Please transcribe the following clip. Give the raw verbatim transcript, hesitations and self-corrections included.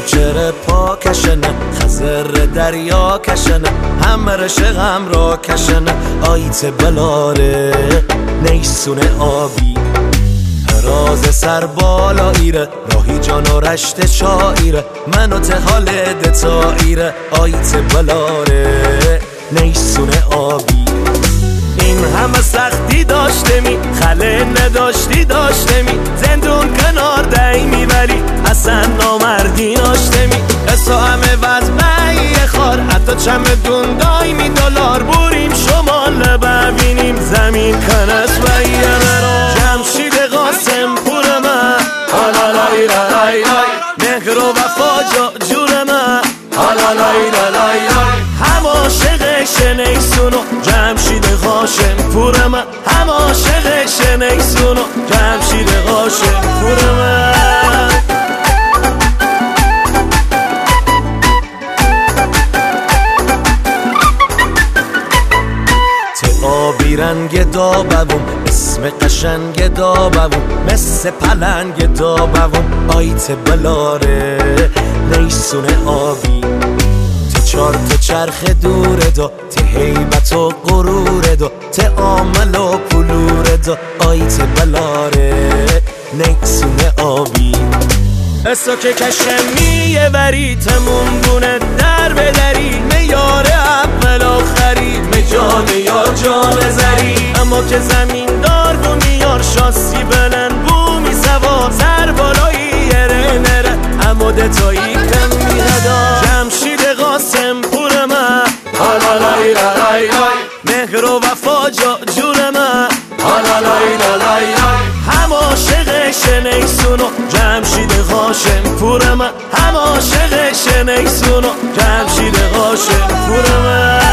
جوجر پا کشنه خزر دریا کشنه هم رشقم را کشنه آیت بلاره نیسونه آبی راز سر بالا ایره راهی جان و رشت شایره منو تحال دتا ایره آیت بلاره نیسونه آبی این همه سختی داشته می خله نداشتی داشته می زندون کنار دایمی ولی اصلا نامردی داشته می اصلا همه وزمه خار حتی چمدون دایمی دلار بوریم شمال ببینیم زمین کنس و یه مرا جمشید قاسم پور من حالا لای لای لای مهر و وفا جا جور من حالا لای لای لای هم عاشق شنیسونو جمشید قاسم پور من هم عاشق شنیسونو جمشید قاسم پور من آبی رنگ دابوم اسم قشنگ دابوم مثل پلنگ دابوم آیت بلاره نیسونه آبی ته چار تا چرخ دوره دا ته هیبت و غروره دا ته عامل و پلوره دا آیت بلاره نیسونه آبی اسا که کشمیه بری تمون بونه در بدری میاره اول آخری مجان یا جان زری اما که زمین دار و میار شاسی بلند بومی سوار سر بالایی یره نره اما دتایی کم میردا جمشید قاسم پور من حالا لای لای لای مهر و وفا جا جور من حالا لای لای لای هم عاشق شنیسونو جمشید قاسم پور من هم عاشق شنیسونو جمشید قاسم پور من